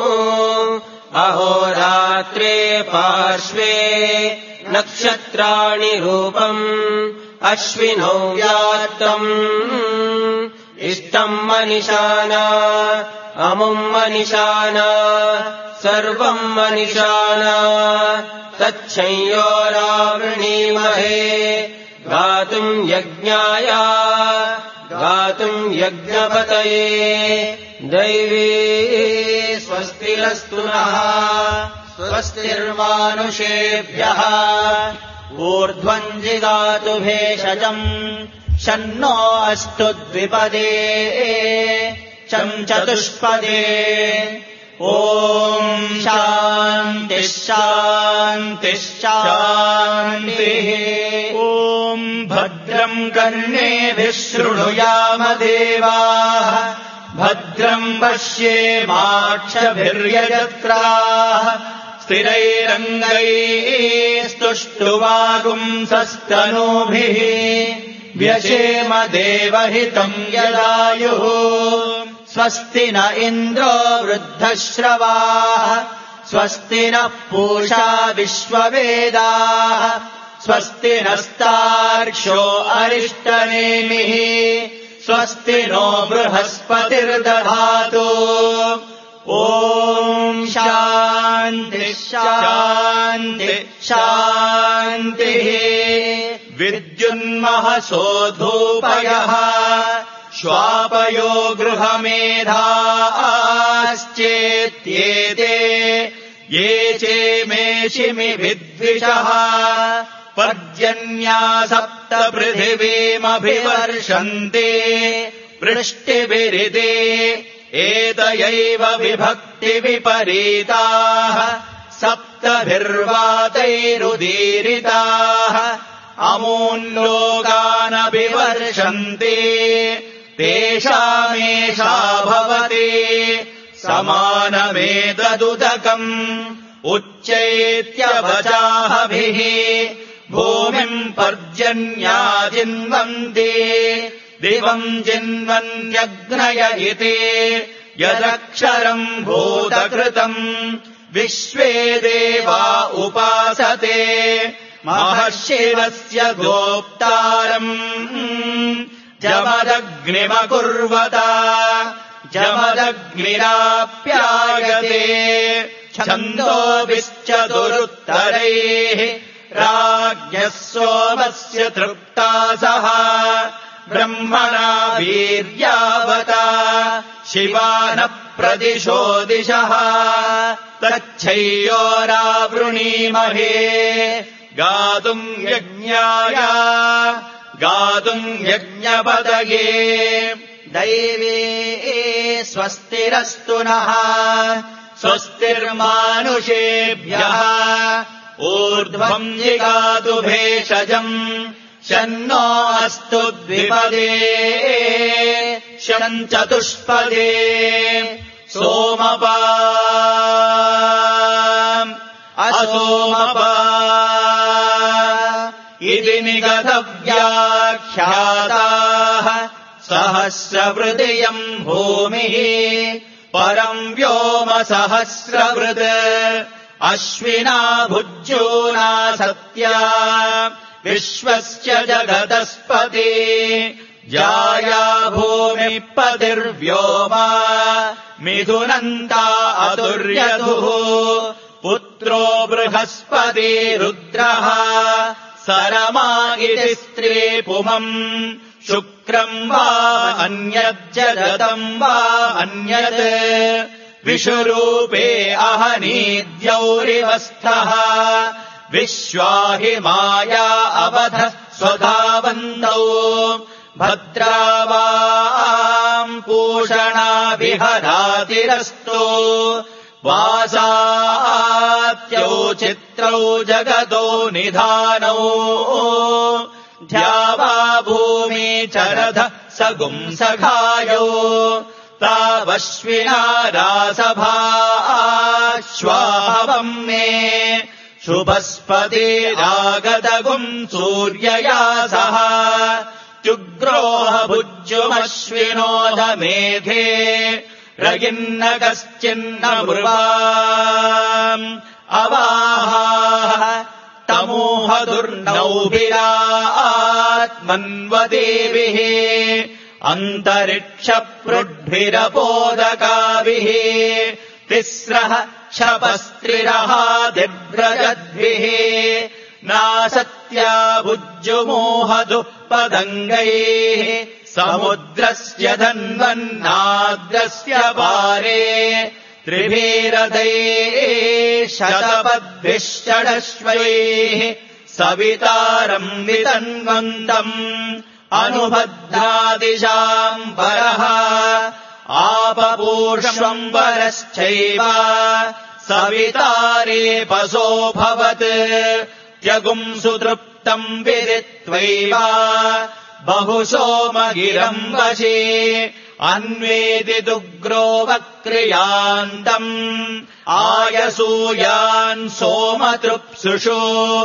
अहोरात्रे पार्श्वे नक्षत्राणि रूपम् अश्विनौ यात्तम् इष्टम् मनिषाना अमुम् मनिषाना सर्वम् मनिषाना तच्छंयोरावृणीमहे गातुम् यज्ञाय गातुम् यज्ञपतये दैवी स्वस्तिरस्तु नः स्वस्तिर्मानुषेभ्यः ऊर्ध्वम् जिगातु भेषजम् शन्नो अस्तु द्विपदे शं चतुष्पदे ॐ शान्तिः शान्तिः शान्तिः ॐ भद्रम् कर्णेभिः शृणुयाम देवाः भद्रम् पश्येमाक्षभिर्यजत्राः स्थिरैरङ्गैस्तुष्टुवागुंसस्तनूभिः व्यशेम देवहितम् यदायुः स्वस्ति न इन्द्रो वृद्धश्रवाः स्वस्ति नः पूषा विश्ववेदाः स्वस्ति नस्तार्क्ष्यो अरिष्टनेमिः स्वस्ति नो बृहस्पतिर्दधातु ॐ शान्तिः शान्तिः शान्तिः विद्युन्महसोधूपयः श्वापयो गृहमेधाश्चेत्येते ये चेमेषिमि विद्विषः पर्जन्या सप्त पृथिवीमभिवर्षन्ते वृष्टिभिरिते एतयैव विभक्तिविपरीताः सप्तभिर्वातैरुदीरिताः अमूल्लोकानभिवर्षन्ते तेषामेषा भवति समानमेतदुदकम् उच्चैत्यवचाहभिः भूमिम् पर्जन्याजिन्वन्ति दिवम् जिन्वन्यग्नय इति यदक्षरम् भूतकृतम् विश्वे देवा उपासते महर्षिवस्य गोप्तारम् जमदग्निमकुर्वत जमदग्निराप्यायते छन्दोभिश्चतुरुत्तरैः राज्ञः सोमस्य तृप्तासः ब्रह्मणा वीर्यावता शिवानः प्रदिशो दिशः तच्छय्योरावृणीमहे गातुम् यज्ञाय गातुम् यज्ञपदये दैवी स्वस्तिरस्तु नः स्वस्तिर्मानुषेभ्यः ऊर्ध्वम् जिगातु भेषजम् शन्नो अस्तु द्विपदे शम् चतुष्पदे सोमपा असोमपा इति निगतव्याख्याताः सहस्रवृतियम् भूमिः परम् व्योम सहस्रवृत् अश्विना भुज्योना सत्या विश्वस्य जगतस्पति जाया भूमिपतिर्व्योमा मिथुनन्ता अतुर्यधुः पुत्रो बृहस्पति रुद्रः सरमा इति स्त्री पुमम् शुक्रम् वा अन्यज्जगतम् वा अन्यत् विषुरूपे अहनीद्यौरिवस्थः विश्वाहि माया अवध स्वधावन्तौ भद्रावाम् पूषणा विहरातिरस्तु वासात्यौ चित्रौ जगतो निधानौ ध्यावा भूमि चरध सगुंसखायो तावश्विना रासभाश्वाहवम् मे शुभस्पतिरागतगुम् सूर्यया सह त्युग्रोह भुज्युमश्विनोधमेधे रगिन्न कश्चिन्न मृवाम् अवाहाः तमोहदुर्नौभिरात्मन्वदेभिः अन्तरिक्षप्रुड्भिरपोदकाभिः तिस्रः क्षपस्त्रिरहादिव्रजद्भिः नासत्या भुज्युमोहदु पदङ्गैः समुद्रस्य धन्वन्नाद्रस्य पारे त्रिभिरदैः शतपद्भिश्षडश्वैः सवितारम् वितन्वन्तम् अनुबध्नादिशाम् वरः आपपूर्ष्वम्बरश्चैव सवितारेपसोऽभवत् त्यगुम् सुतृप्तम् विदित्वैव बहुसोमगिरम् वशे अन्वेदिदुग्रो वक्रियान्तम् आयसूयान् सोमतृप्सुषु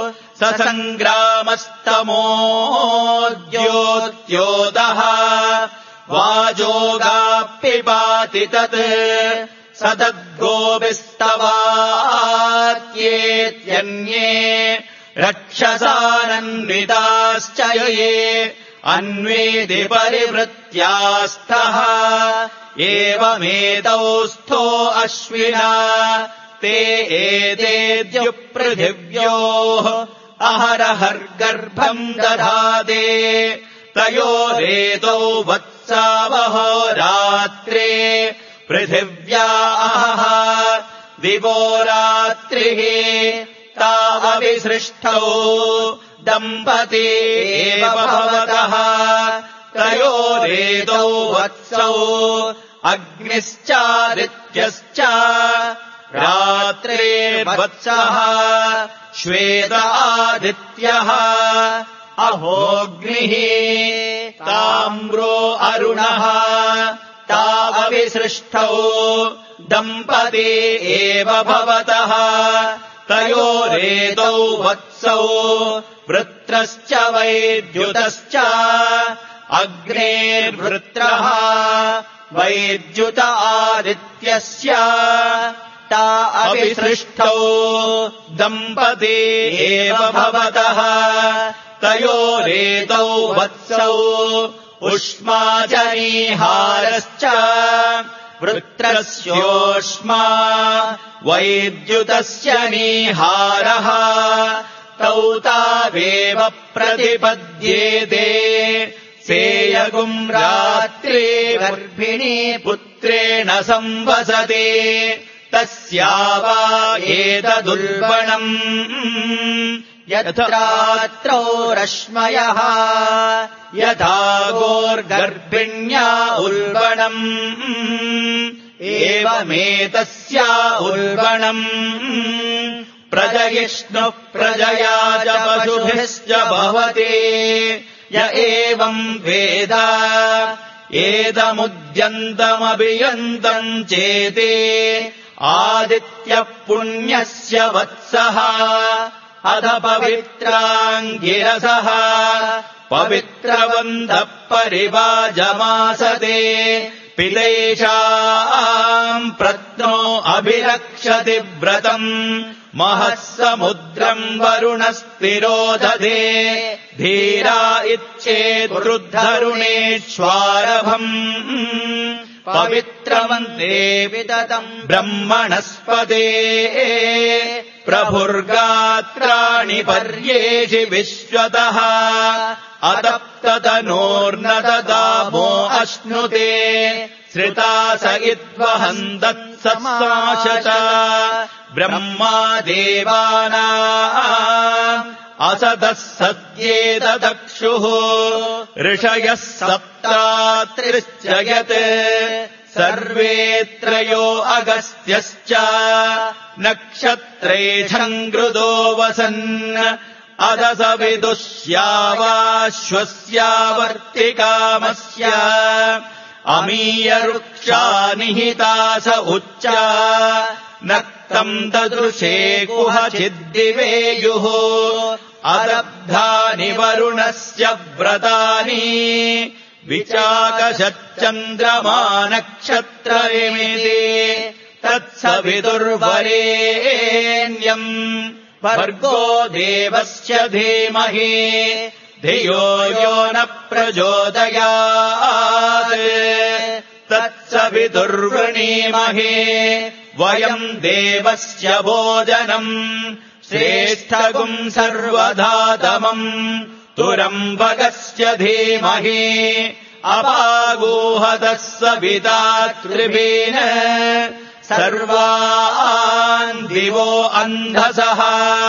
ससङ्ग्रामस्तमोद्योत्योतः वाजोगाप्पिपाति तत् सदद्गोभिस्तवात्येत्यन्ये रक्षसानन्विताश्च ये अन्वेदि परिवृत्यास्तः एवमेतौ स्थो अश्विना ते एतेद्युपृथिव्योः अहरहर्गर्भम् दधाते तयोरेतौ वत्सावहोरात्रे पृथिव्या अहः दिवोरात्रिः तावविसृष्टौ दम्पती एव भवतः तयोरेतौ वत्सौ अग्निश्चादित्यश्च रात्रेर्वत्सः श्वेत आदित्यः अहोऽग्निः ताम्रो अरुणः तावविसृष्टौ दम्पती एव भवतः तयोरेतौ वत्सौ वृत्रश्च वैद्युतश्च अग्नेर्वृत्रः वैद्युत आदित्यस्य ता अविसृष्टौ दम्पती एव भवतः तयोरेतौ वत्सौ उष्माजनीहारश्च वृत्रस्योष्मा वैद्युतस्य नीहारः तौ तावेव प्रतिपद्येते सेयगुम् रात्रे गर्भिणी पुत्रेण संवसते तस्या वा एतदुल्बणम् यत्रात्रौ रश्मयः यथा गोर्गर्भिण्या उल्बणम् एवमेतस्या उर्वणम् प्रजयिष्णुः प्रजया च पशुभिश्च भवति य एवम् वेद एदमुद्यन्तमभियन्तम् चेते आदित्यः पुण्यस्य वत्सः अध पवित्राङ्गिरसः पवित्रवन्तः परिवाजमासते पितेषाम् प्रत्नो अभिरक्षति व्रतम् महः समुद्रम् वरुणस्थिरो दधे धीरा इच्छेद्रुद्धरुणेष्वारभम् पवित्रवन्ते विदतम् ब्रह्मणस्पते प्रभुर्गात्राणि पर्येषि विश्वतः अतप्ततनोर्न ददामो अश्नुते श्रिता स इद्वहन्तत्समाशच ब्रह्मा देवानाम् असतः सद्येतदक्षुः ऋषयः सप्तात्रिश्च यत् सर्वे त्रयो अगस्त्यश्च नक्षत्रे झङ्कृतो वसन् अदस विदुष्यावाश्वस्यावर्तिकामस्य अमीयवृक्षा निहिता स उच्च नक्तम् ददृशे कुहचिद्दिवेयुः अदब्धानि वरुणस्य व्रतानि विचाकशच्चन्द्रमा नक्षत्रमिति तत्सविदुर्वरेण्यम् भर्गो देवस्य धीमहि धियो यो न प्रचोदयात् तत्सविदुर्वृणीमहे वयम् देवस्य भोजनम् श्रेष्ठगुम् सर्वधातमम् तुरम्बकस्य धीमहि अपागोहतः सविता त्रिभीन सर्वान् दिवो अन्धसः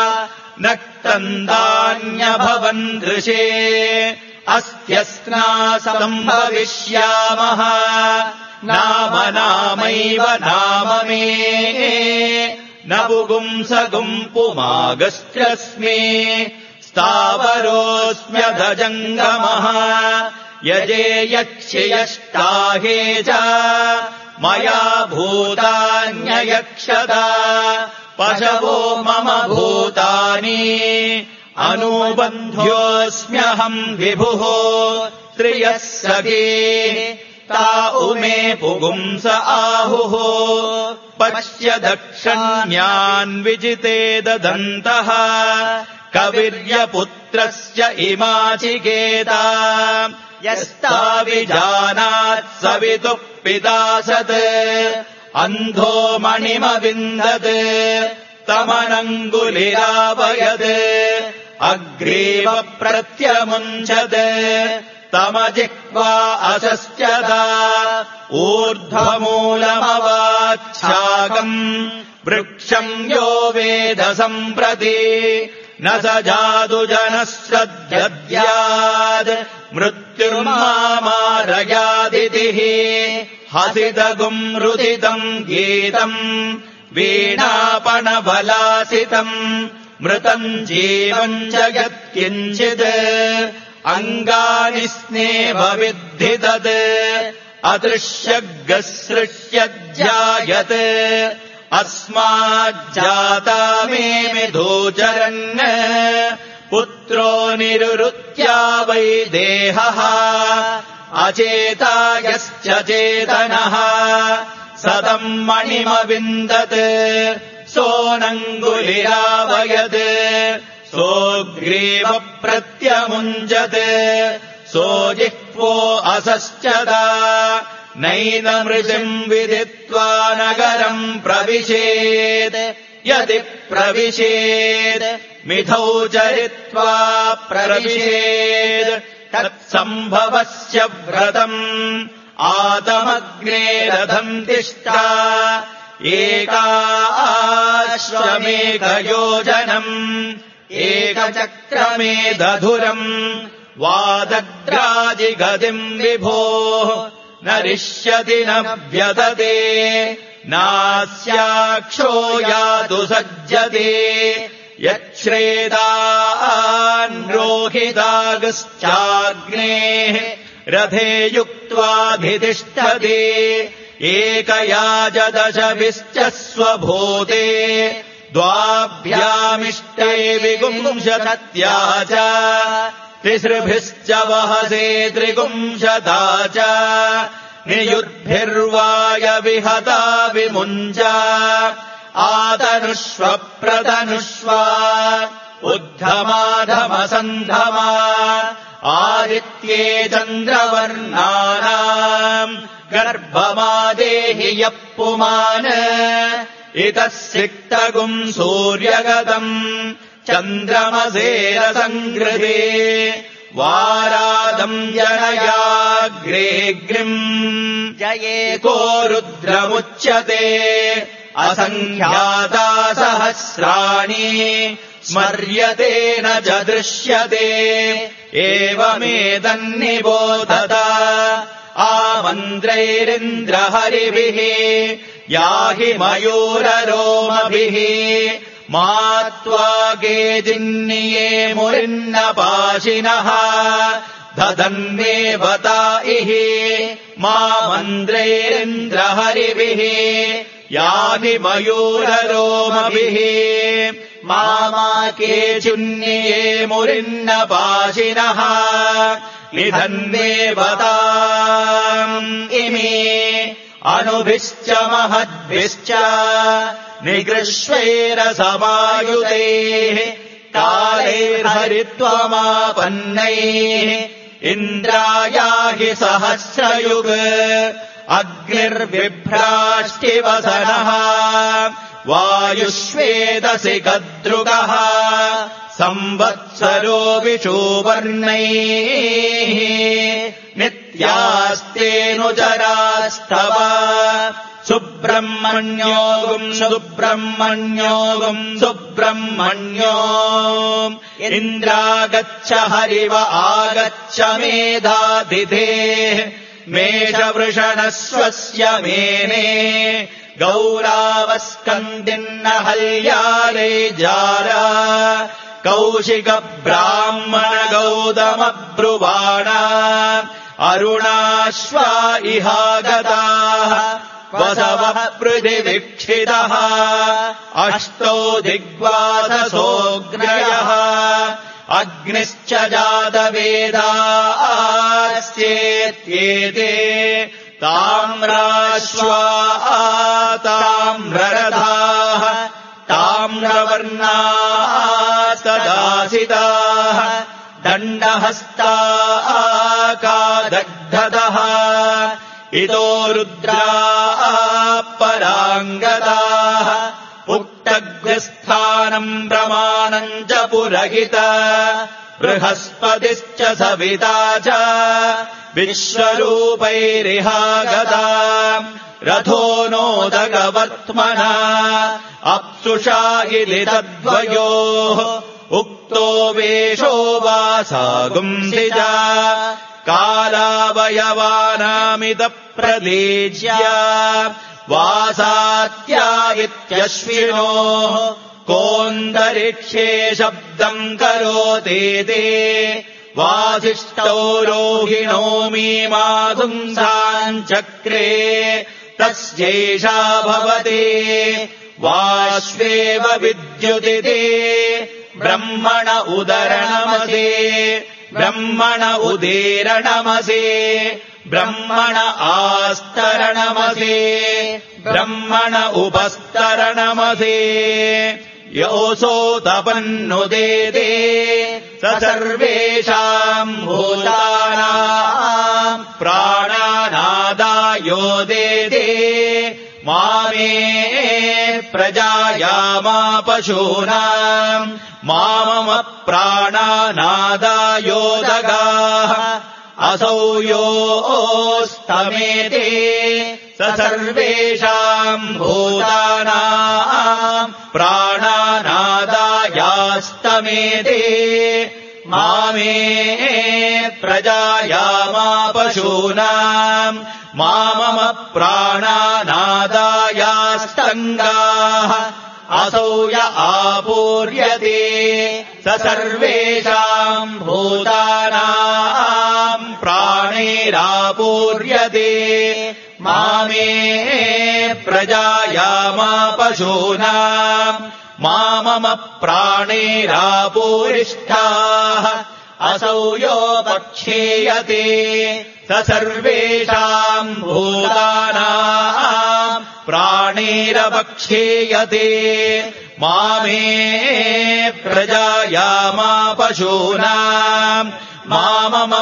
नक्तन्दान्यभवन् दृशे अस्त्यस्ना सम्भविष्यामः नाम नामैव नाम मे न पुगुंसगुम् पुमागश्चस्मि स्थावरोऽस्म्यधजङ्गमः यजे यक्षयष्टाहे च मया भूतान्ययक्षता पशवो मम भूतानि अनुबन्ध्योऽस्म्यहम् विभुः त्रियः सखे ता उमे पुगुंस आहुः पश्य दक्षिण्यान् विजिते ददन्तः कविर्यपुत्रस्य इमाचिकेता यस्ताविजानात् सवितुः पिता सत् अन्धो मणिमविन्दत् तमनङ्गुलिरावयत् अग्रीव प्रत्यमुञ्चत् तमजिह्वा असस्यदा ऊर्ध्वमूलमवाच्छाकम् वृक्षम् यो वेद सम्प्रति न स जादुजनः श्रद्ध्यद्याद् मृत्युर्मामारयादितिः हसितगुम् रुदितम् गीतम् वीणापणबलासितम् मृतम् जीवम् जगत्किञ्चित् अङ्गानि स्नेहविद्धि तत् अदृश्यगसृष्यज्जायत् अस्माज्जाता मे मिथोचरन् पुत्रो निरुत्या वै देहः अचेता यश्च चेतनः सदम् मणिमविन्दत् सोऽनङ्गुलिरावयत् सोऽग्रीव प्रत्यमुञ्जत् सोऽजिह्वो असश्चदा नैनमृषिम् विदित्वा नगरम् प्रविशेत् यदि प्रविशेत् मिथौ चरित्वा प्रविशेत् तत्सम्भवस्य व्रतम् आतमग्ने रथम् तिष्ठा एकाश्वमेकयोजनम् एकचक्रमेधुरम् वादग्राजिगतिम् विभोः नरिष्यति न व्यदते नास्याक्षो यातु सज्जते यच्छ्रेदान्रोहितागश्चाग्नेः रथे युक्त्वाधितिष्ठते एकयाज दशभिश्च स्वभूते द्वाभ्यामिष्टे विगुंशत्या च तिसृभिश्च वहसे त्रिगुंशता च नियुद्भिर्वाय विहता विमुञ्च आतनुष्व प्रतनुष्व उद्धमाधमसन्धमा आदित्ये चन्द्रवर्णानाम् गर्भमादेहि यः पुमान् इतः सिक्तगुम् सूर्यगतम् चन्द्रमसेरसङ्कृते वारादम् जनयाग्रेग्रिम् जयेको रुद्रमुच्यते असङ्ख्याता सहस्राणि स्मर्यते न च दृश्यते एवमेतन्निबोधत आमन्त्रैरिन्द्रहरिभिः याहि मयूररोमभिः मा त्वागेजिन्निये मुरिन्नपाशिनः ददन्नेवता इहि मा मन्त्रैरिन्द्रहरिभिः याहि मयूररोमभिः मा केचिन्निये मुरिन्नपाशिनः निधन्नेवताम् इमे अनुभिश्च महद्भिश्च निगृह्वैरसमायुधैः कालैर्हरित्वमापन्नैः इन्द्रायाहि सहस्रयुग अग्निर्बिभ्राष्टिवसनः वायुष्वेदसि कद्रुगः संवत्सरो विषुवर्णैः नित्यास्तेऽनुचरास्तव सुब्रह्मण्योऽगुम् सुब्रह्मण्योऽगुम् सुब्रह्मण्यो इन्द्रागच्छ हरिव आगच्छ मेधातिथेः मेषवृषणस्वस्य मेने गौरावस्कन्दिन्न हल्यारे जारा कौशिकब्राह्मण गौतमब्रुवाणा अरुणाश्वा इहागताः वसवः पृथिवीक्षितः अष्टौ दिग्वाससोऽग्नयः अग्निश्च जातवेदास्येत्येते ताम्राश्वा ताम्ररथाः ताम्रवर्णास्तदासिताः दण्डहस्ता कादग्धतः इतो रुद्रा पराङ्गताः उक्तग्रस्थानम् प्रमाणम् च पुरहित बृहस्पतिश्च सविता च विश्वरूपैरिहागता रथो नोदगवर्त्मना अप्सुषा इति तद्वयोः उक्तो वेषो वासागुंसि च कालावयवानामित प्रदेज्य वासात्या इत्यश्विनोः कोऽन्तरिक्षे शब्दम् करोतीति वासिष्ठौ रोहिणो मीमाधुंसाञ्चक्रे तस्यैषा भवति वाश्वेव विद्युदिति ब्रह्मण उदरणमसे ब्रह्मण उदीरणमसे ब्रह्मण आस्तरणमसे ब्रह्मण उपस्तरणमसे योऽसो तपन्नुदेते स सर्वेषाम् भूतानाम् प्राणानादायो देते मामे प्रजायामा पशूनाम् मामम प्राणानादायोदगाः असौ योऽस्तमेते स सर्वेषाम् भूतानाम् प्राणानादायास्तमेते मामे प्रजायामा पशूनाम् मा मम प्राणानादायास्तङ्गाः असौ य आपूर्यते स सर्वेषाम् भूतानाम् प्राणैरापूर्यते मामे प्रजायामा पशूनाम् मा मम प्राणैरापूरिष्ठाः असौ यो पक्षीयते स सर्वेषाम् भूतानाम् प्राणैरपक्षीयते मामे प्रजायामा पशूनाम् मा मम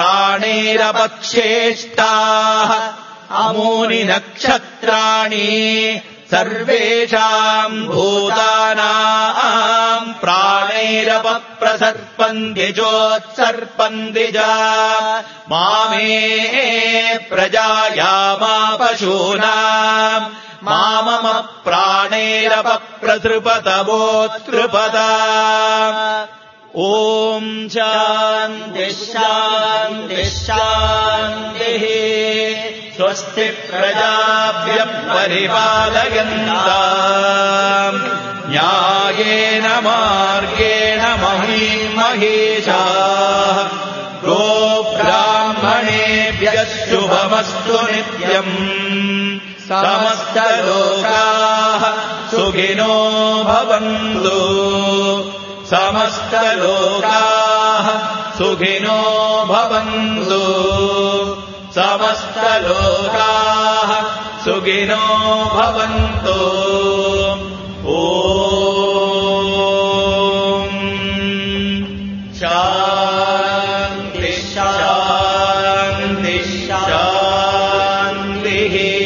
प्राणैरपक्षेष्टाः अमूनि नक्षत्राणि सर्वेषाम् भूतानाम् प्राणैरपप्रसर्पन्ति चोत्सर्पन्ति च मामे प्रजायामा पशूनाम् मा मम प्राणैरपप्रसृपतवोत्सृपत ॐ शान्तिः शान्तिः शान्तिः स्वस्ति प्रजाभ्यः परिपालयन्ताम् न्यायेन मार्गेण महीम् महेशाः गोब्राह्मणेभ्यः शुभमस्तु नित्यम् समस्तलोकाः सुखिनो भवन्तु समस्तलोकाः सुखिनो भवन्तु समस्तलोकाः सुखिनो भवन्तु ॐ शान्तिः शान्तिः शान्तिः